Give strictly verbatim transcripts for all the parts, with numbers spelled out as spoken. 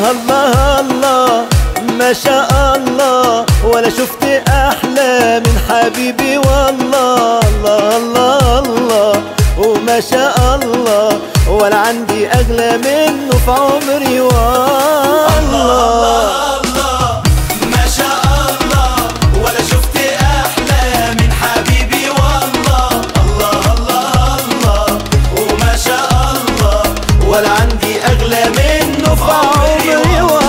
الله الله الله ما شاء الله، ولا شفت أحلى من حبيبي والله. الله الله الله وما شاء الله، ولا عندي أغلى منه في عمري والله. الله الله ما شاء الله، ولا شفت أحلى من حبيبي والله. الله الله الله وما شاء الله، ولا عندي أغلى منه في عمري والله.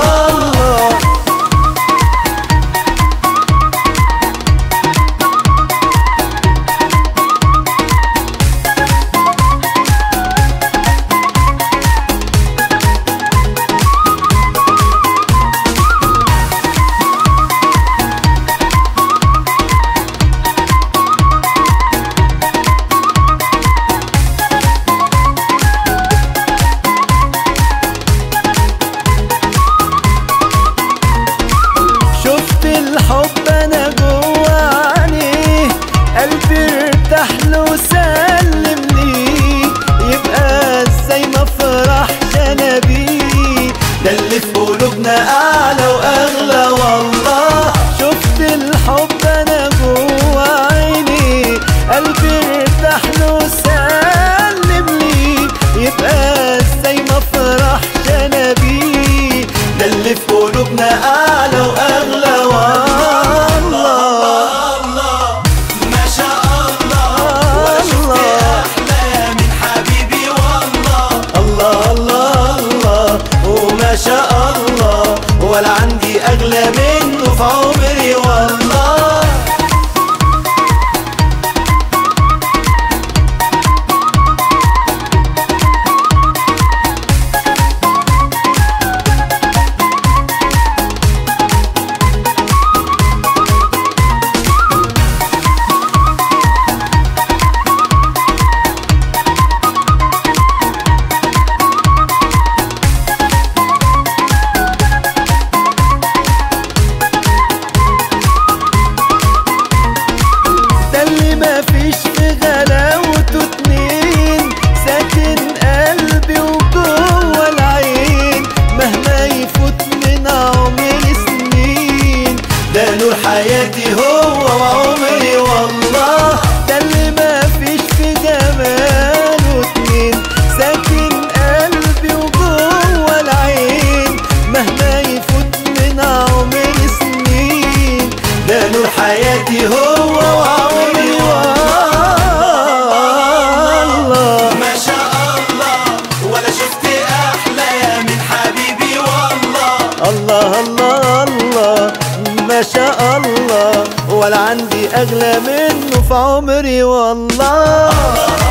الحب انا جوا عينيه، قلبي ارتاح له وسلم ليه، يبقى ازاي ما افرحش انا بيه، ده اللي في قلوبنا اعلى واغلى والله. شفت الحب انا جوا عينيه، قلبي ارتاح له وسلم ليه، يبقى ازاي ما افرحش انا بيه، ده اللي في قلوبنا اعلى واغلى والله. ما شاء الله، ولا عندي أغلى منه في عمري والله. مفيش في غلاوته اتنين، ساكن قلبي وجوه العين، مهما يفوت من عمري سنين، ده نور حياتي هو وعمري والله. ده اللي مفيش في جماله اتنين، ساكن قلبي وجوه العين، مهما يفوت من عمري سنين، ده نور حياتي هو وعمري والله. الله الله الله ما شاء الله، ولا عندي أغلى منه في عمري والله.